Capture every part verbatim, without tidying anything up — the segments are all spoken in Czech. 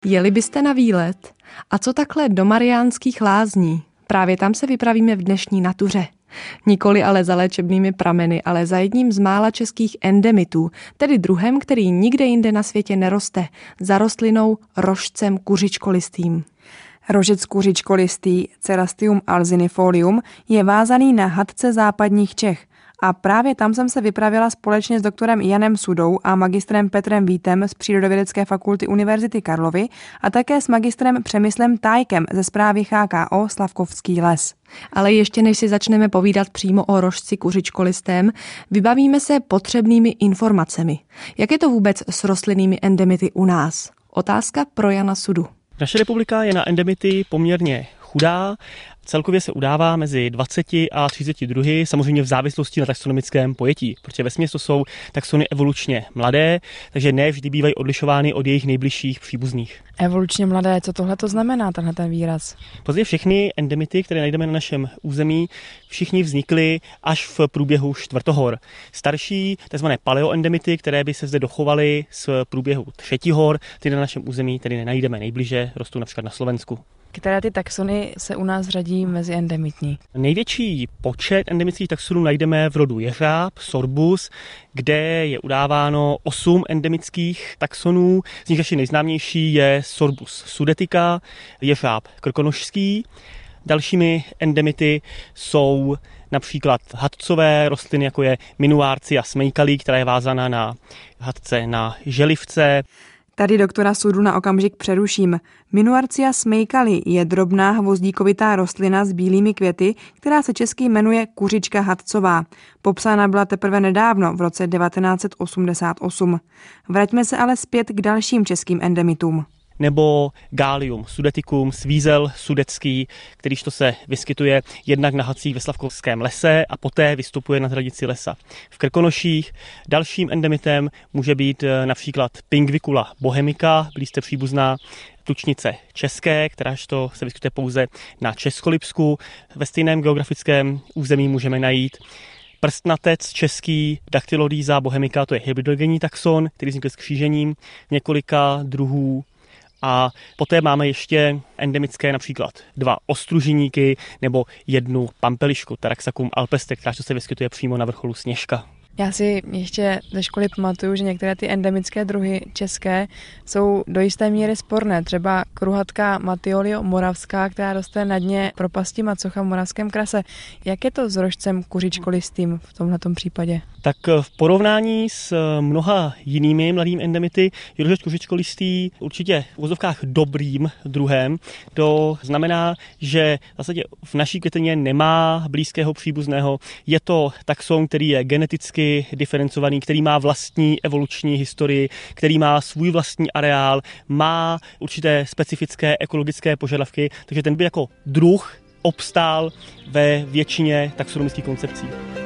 Jeli byste na výlet? A co takhle do Mariánských Lázní? Právě tam se vypravíme v dnešní Natuře. Nikoli ale za léčebnými prameny, ale za jedním z mála českých endemitů, tedy druhem, který nikde jinde na světě neroste, za rostlinou rožcem kuřičkolistým. Rožec kuřičkolistý Cerastium alzinifolium je vázaný na hadce západních Čech. A právě tam jsem se vypravila společně s doktorem Janem Sudou a magistrem Petrem Vítem z Přírodovědecké fakulty Univerzity Karlovy a také s magistrem Přemyslem Tájkem ze správy H K O Slavkovský les. Ale ještě než si začneme povídat přímo o rožci kuřičkolistém, vybavíme se potřebnými informacemi. Jak je to vůbec s rostlinnými endemity u nás? Otázka pro Jana Sudu. Naše republika je na endemity poměrně chudá. Celkově se udává mezi dvaceti a třiceti druhy, samozřejmě v závislosti na taxonomickém pojetí, protože vesměs to jsou taxony evolučně mladé, takže ne vždy bývají odlišovány od jejich nejbližších příbuzných. Evolučně mladé, co tohle to znamená, tenhle ten výraz? Později všechny endemity, které najdeme na našem území, všichni vznikly až v průběhu čtvrtohor. Starší, tzv. Paleoendemity, které by se zde dochovaly z průběhu třetihor, ty na našem území tedy nenajdeme nejbliže, rostou například na Slovensku. Které ty taxony se u nás řadí mezi endemitní? Největší počet endemických taxonů najdeme v rodu jeřáb, Sorbus, kde je udáváno osm endemických taxonů. Z nich ještě nejznámější je Sorbus sudetica, jeřáb krkonošský. Dalšími endemity jsou například hadcové rostliny, jako je Minuarcia smejkalí, která je vázaná na hadce na želivce. Tady doktora Sudu na okamžik přeruším. Minuarcia smejkalí je drobná hvozdíkovitá rostlina s bílými květy, která se česky jmenuje kuřička hadcová. Popsána byla teprve nedávno, v roce devatenáct set osmdesát osm. Vraťme se ale zpět k dalším českým endemitům. Nebo Gallium sudeticum, svízel sudecký, kterýž to se vyskytuje jednak na hadcích ve Slavkovském lese a poté vystupuje na hranici lesa v Krkonoších. Dalším endemitem může být například Pinguicula bohemica, blízce příbuzná tučnice české, kteráž to se vyskytuje pouze na Českolipsku. Ve stejném geografickém území můžeme najít prstnatec český Dactylorhiza bohemica, to je hybridogenní taxon, který vznikl s křížením několika druhů. A poté máme ještě endemické například dva ostružiníky nebo jednu pampelišku, Taraxacum alpestre, která se vyskytuje přímo na vrcholu Sněžka. Já si ještě ze školy pamatuju, že některé ty endemické druhy české jsou do jisté míry sporné. Třeba kruhatka Matyolio moravská, která roste na dně propasti Macocha v Moravském krase. Jak je to s rožcem kuřičkolistým v tomhletom případě? Tak v porovnání s mnoha jinými mladými endemity je rožec kuřičkolistý určitě v uvozovkách dobrým druhem. To znamená, že v zásadě v naší květině nemá blízkého příbuzného. Je to taxon, který je geneticky diferencovaný, který má vlastní evoluční historii, který má svůj vlastní areál, má určité specifické ekologické požadavky, takže ten by jako druh obstál ve většině taxonomických koncepcí.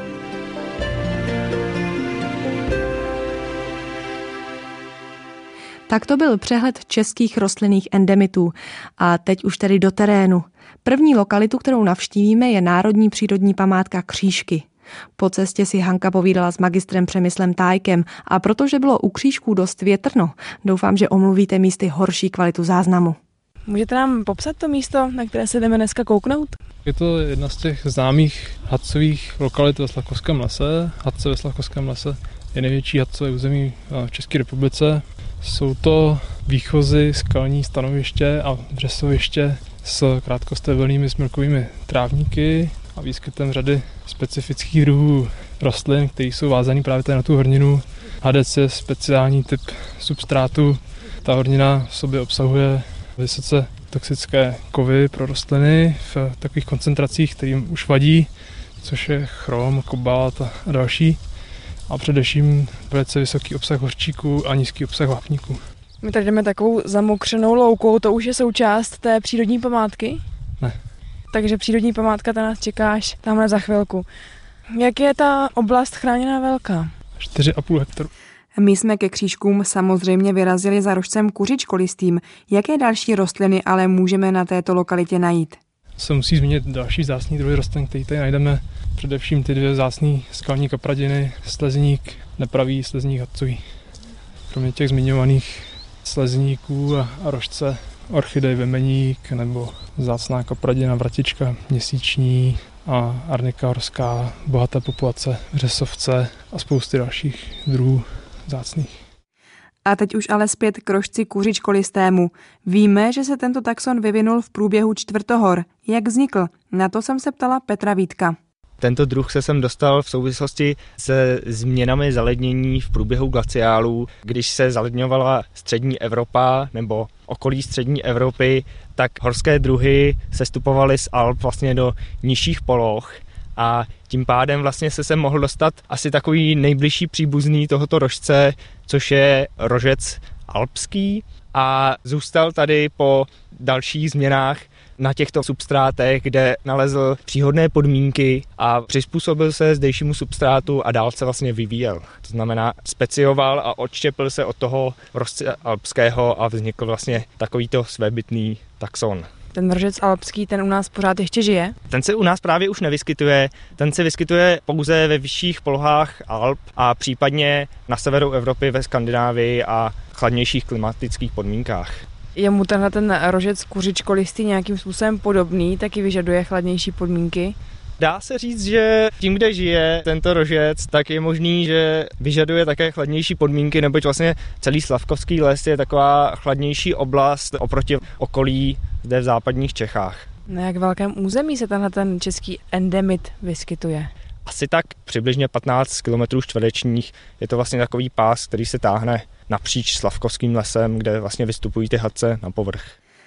Tak to byl přehled českých rostlinných endemitů. A teď už tedy do terénu. První lokalitu, kterou navštívíme, je Národní přírodní památka Křížky. Po cestě si Hanka povídala s magistrem Přemyslem Tájkem a protože bylo u Křížků dost větrno, doufám, že omluvíte místy horší kvalitu záznamu. Můžete nám popsat to místo, na které se jdeme dneska kouknout? Je to jedna z těch známých hadcových lokalit ve Slavkovském lese. Hadce ve Slavkovském lese je největší hadcové území v České republice. Jsou to výchozy, skalní stanoviště a dřesoviště s krátkostevelnými smrkovými trávníky a výskytem řady specifických druhů rostlin, které jsou vázané právě tady na tu horninu. Hadec je speciální typ substrátu. Ta hornina v sobě obsahuje vysoce toxické kovy pro rostliny v takových koncentracích, kterým už vadí, což je chrom, kobalt a další. A především velice vysoký obsah hořčíků a nízký obsah vápníků. My tady jdeme takovou zamokřenou loukou, to už je součást té přírodní památky? Ne. Takže přírodní památka, ta nás čeká až tamhle za chvilku. Jak je ta oblast chráněná velká? čtyři a půl hektaru. My jsme ke Křížkům samozřejmě vyrazili za rožcem kuřičkolistým. Jaké další rostliny ale můžeme na této lokalitě najít? Se musí zmínit další vzácný druhy rostlin, které tady najdeme. Především ty dvě vzácné skalní kapradiny, slezník, nepravý slezník hadcový. Kromě těch zmiňovaných slezníků a, a rožce, orchidej vemeník nebo vzácná kapradina vratička měsíční a arnika horská, bohaté populace řesovce a spousty dalších druhů vzácných. A teď už ale zpět k rožci kuřičkolistému. Víme, že se tento taxon vyvinul v průběhu čtvrtohor. Jak vznikl? Na to jsem se ptala Petra Vítka. Tento druh se sem dostal v souvislosti se změnami zalednění v průběhu glaciálů. Když se zaledňovala střední Evropa nebo okolí střední Evropy, tak horské druhy sestupovaly z Alp vlastně do nižších poloh a tím pádem vlastně se sem mohl dostat asi takový nejbližší příbuzný tohoto rožce, což je rožec alpský, a zůstal tady po dalších změnách na těchto substrátech, kde nalezl příhodné podmínky a přizpůsobil se zdejšímu substrátu a dál se vlastně vyvíjel. To znamená, specioval a odštěpil se od toho rožce alpského a vznikl vlastně takovýto svébytný taxon. Ten rožec alpský, ten u nás pořád ještě žije? Ten se u nás právě už nevyskytuje. Ten se vyskytuje pouze ve vyšších polohách Alp a případně na severu Evropy, ve Skandinávii a chladnějších klimatických podmínkách. Je mu tenhle ten rožec kuřičkolistý nějakým způsobem podobný, taky vyžaduje chladnější podmínky? Dá se říct, že tím, kde žije tento rožec, tak je možný, že vyžaduje také chladnější podmínky, neboť vlastně celý Slavkovský les je taková chladnější oblast oproti okolí zde v západních Čechách. Na jak velkém území se tenhle ten český endemit vyskytuje? Asi tak přibližně patnáct kilometrů čtverečních. Je to vlastně takový pás, který se táhne napříč Slavkovským lesem, kde vlastně vystupují ty hadce na povrch.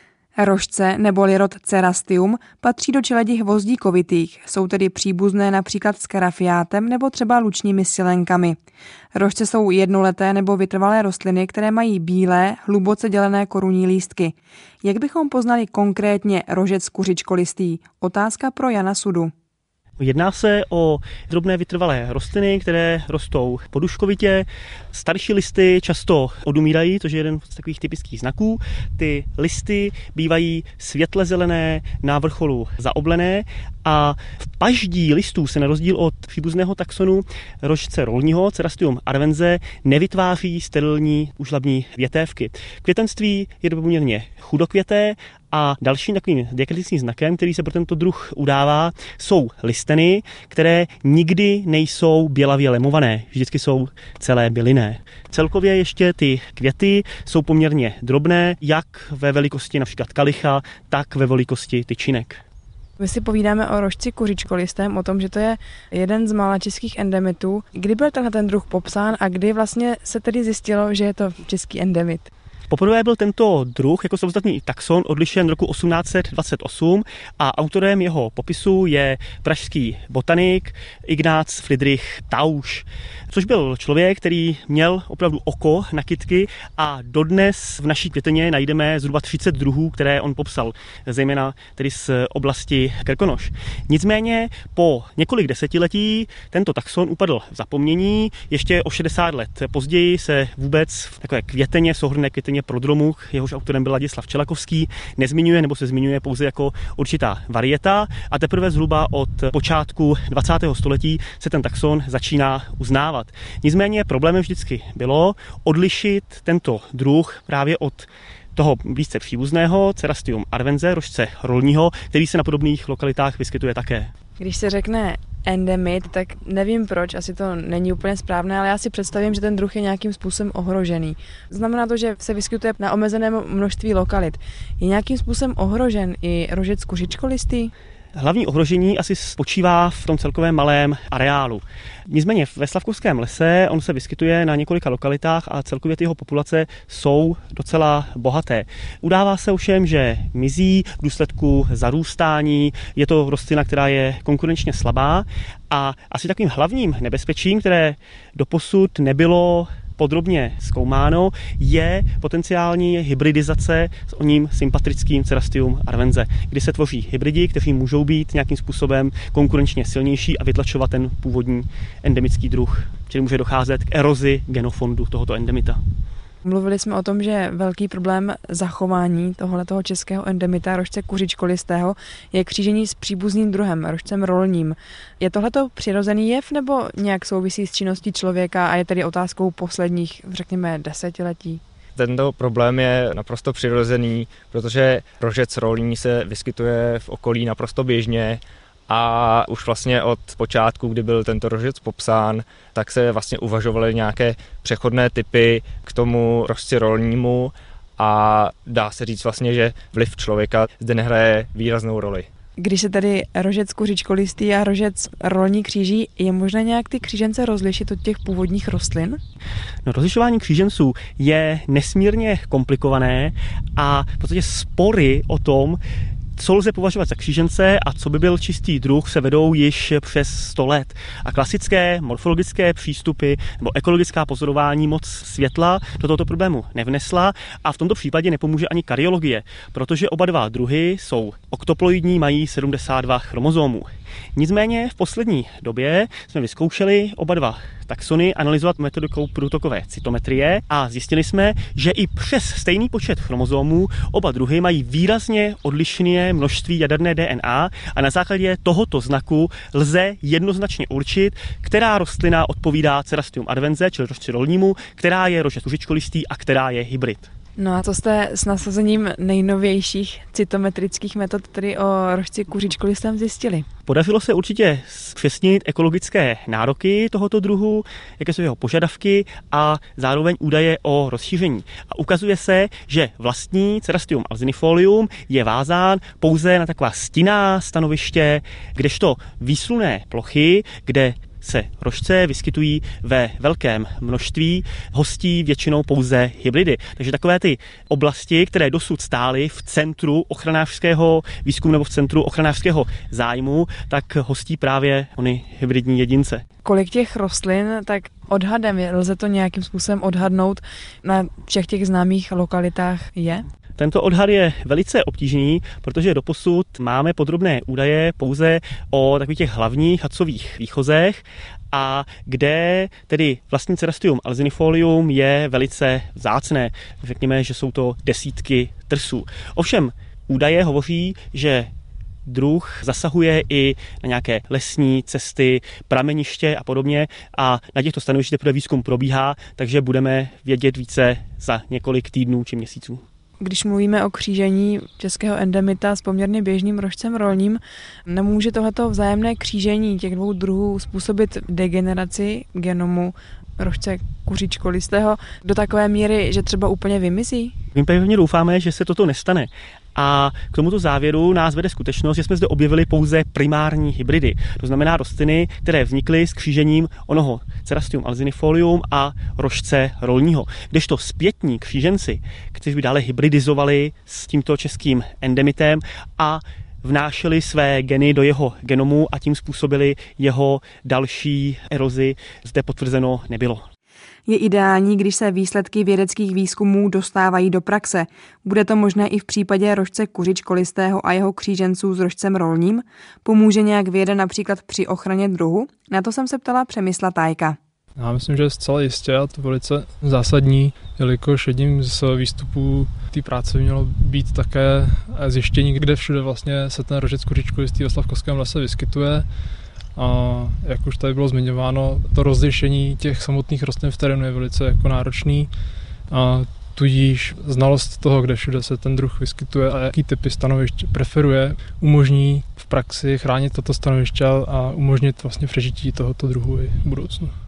Rožce neboli rod Cerastium patří do čeledi hvozdíkovitých, jsou tedy příbuzné například s karafiátem nebo třeba lučními silenkami. Rožce jsou jednoleté nebo vytrvalé rostliny, které mají bílé, hluboce dělené korunní lístky. Jak bychom poznali konkrétně rožec kuřičkolistý? Otázka pro Jana Sudu. Jedná se o drobné vytrvalé rostliny, které rostou poduškovitě. Starší listy často odumírají, což je jeden z takových typických znaků. Ty listy bývají světle zelené, na vrcholu zaoblené a v paždí listů se na rozdíl od příbuzného taxonu rožce rolního Cerastium arvense nevytváří sterilní úžlabní větévky. Květenství je poměrně chudokvěté a dalším takovým diakritickým znakem, který se pro tento druh udává, jsou listeny, které nikdy nejsou bělavě lemované, vždycky jsou celé bylinné. Celkově ještě ty květy jsou poměrně drobné, jak ve velikosti například kalicha, tak ve velikosti tyčinek. My si povídáme o rožci kuřičkolistém, o tom, že to je jeden z mála českých endemitů. Kdy byl tenhle ten druh popsán a kdy vlastně se tedy zjistilo, že je to český endemit? Poprvé byl tento druh jako samostatný taxon odlišen roku osmnáct set dvacet osm a autorem jeho popisu je pražský botanik Ignác Friedrich Tausch, což byl člověk, který měl opravdu oko na kytky a dodnes v naší květeně najdeme zhruba třicet druhů, které on popsal, zejména tedy z oblasti Krkonoš. Nicméně po několik desetiletí tento taxon upadl v zapomnění, ještě o šedesát let později se vůbec v takové květeně, souhrnné květeně prodromu, jehož autorem byl Ladislav Čelakovský, nezmiňuje nebo se zmiňuje pouze jako určitá varieta a teprve zhruba od počátku dvacátého století se ten taxon začíná uznávat. Nicméně problémem vždycky bylo odlišit tento druh právě od toho blízce příbuzného Cerastium arvense, rožce rolního, který se na podobných lokalitách vyskytuje také. Když se řekne endemit, tak nevím proč, asi to není úplně správné, ale já si představím, že ten druh je nějakým způsobem ohrožený. Znamená to, že se vyskytuje na omezeném množství lokalit. Je nějakým způsobem ohrožen i rožec kuřičkolistý? Hlavní ohrožení asi spočívá v tom celkovém malém areálu. Nicméně ve Slavkovském lese on se vyskytuje na několika lokalitách a celkově ty jeho populace jsou docela bohaté. Udává se ovšem, že mizí v důsledku zarůstání, je to rostlina, která je konkurenčně slabá a asi takovým hlavním nebezpečím, které doposud nebylo podrobně zkoumáno, je potenciální hybridizace s oním sympatrickým Cerastium arvense, kdy se tvoří hybridi, kteří můžou být nějakým způsobem konkurenčně silnější a vytlačovat ten původní endemický druh, čili může docházet k erozi genofondu tohoto endemita. Mluvili jsme o tom, že velký problém zachování tohoto českého endemita rožce kuřičkolistého je křížení s příbuzným druhem, rožcem rolním. Je tohleto přirozený jev nebo nějak souvisí s činností člověka a je tedy otázkou posledních, řekněme, desetiletí? Tento problém je naprosto přirozený, protože rožec rolní se vyskytuje v okolí naprosto běžně a už vlastně od počátku, kdy byl tento rožec popsán, tak se vlastně uvažovaly nějaké přechodné typy k tomu rožci rolnímu a dá se říct vlastně, že vliv člověka zde nehraje výraznou roli. Když se tady rožec kuřičkolistý a rožec rolní kříží, je možné nějak ty křížence rozlišit od těch původních rostlin? No, rozlišování kříženců je nesmírně komplikované a v podstatě spory o tom, co lze považovat za křížence a co by byl čistý druh, se vedou již přes sto let. A klasické morfologické přístupy nebo ekologická pozorování moc světla do tohoto problému nevnesla a v tomto případě nepomůže ani karyologie, protože oba dva druhy jsou oktoploidní, mají sedmdesát dva chromozomů. Nicméně v poslední době jsme vyzkoušeli oba dva taxony analyzovat metodikou průtokové cytometrie a zjistili jsme, že i přes stejný počet chromozomů oba druhy mají výrazně odlišné množství jaderné D N A a na základě tohoto znaku lze jednoznačně určit, která rostlina odpovídá Cerastium arvense, čili rožci rolnímu, která je rožec kuřičkolistý a která je hybrid. No a co jste s nasazením nejnovějších cytometrických metod, tedy o rožci kuřičkolistém, zjistili? Podařilo se určitě zpřesnit ekologické nároky tohoto druhu, jaké jsou jeho požadavky a zároveň údaje o rozšíření. A ukazuje se, že vlastní Cerastium alzinifolium je vázán pouze na taková stinná stanoviště, kdežto výslunné plochy, kde se rožce vyskytují ve velkém množství, hostí většinou pouze hybridy. Takže takové ty oblasti, které dosud stály v centru ochranářského výzkumu nebo v centru ochranářského zájmu, tak hostí právě ony hybridní jedince. Kolik těch rostlin, tak odhadem je, lze to nějakým způsobem odhadnout na všech těch známých lokalitách je? Tento odhad je velice obtížný, protože doposud máme podrobné údaje pouze o takových těch hlavních hadcových výchozech a kde tedy vlastní Cerastium alzinifolium je velice vzácné. Řekněme, že jsou to desítky trsů. Ovšem údaje hovoří, že druh zasahuje i na nějaké lesní cesty, prameniště a podobně a na těchto stanovištích teprve výzkum probíhá, takže budeme vědět více za několik týdnů či měsíců. Když mluvíme o křížení českého endemita s poměrně běžným rožcem rolním, nemůže tohleto vzájemné křížení těch dvou druhů způsobit degeneraci genomu rožce kuřičkolistého do takové míry, že třeba úplně vymizí? My pevně doufáme, že se toto nestane. A k tomuto závěru nás vede skutečnost, že jsme zde objevili pouze primární hybridy. To znamená rostliny, které vznikly s křížením onoho Cerastium alzinifolium a rožce rolního. Kdežto zpětní kříženci, kteří by dále hybridizovali s tímto českým endemitem a vnášeli své geny do jeho genomu a tím způsobili jeho další erozi, zde potvrzeno nebylo. Je ideální, když se výsledky vědeckých výzkumů dostávají do praxe. Bude to možné i v případě rožce kuřičkolistého a jeho kříženců s rožcem rolním? Pomůže nějak věda například při ochraně druhu? Na to jsem se ptala Přemysla Tajka. Já myslím, že zcela jistě a to velice zásadní, jelikož jedním z výstupů té práce by mělo být také zjištění, kde všude vlastně se ten rožec kuřičkolistý ve Slavkovském lese vyskytuje. A jak už tady bylo zmiňováno, to rozlišení těch samotných rostlin v terénu je velice jako náročný a tudíž znalost toho, kde všude se ten druh vyskytuje a jaký typy stanovišť preferuje, umožní v praxi chránit toto stanoviště a umožnit vlastně přežití tohoto druhu i v budoucnu.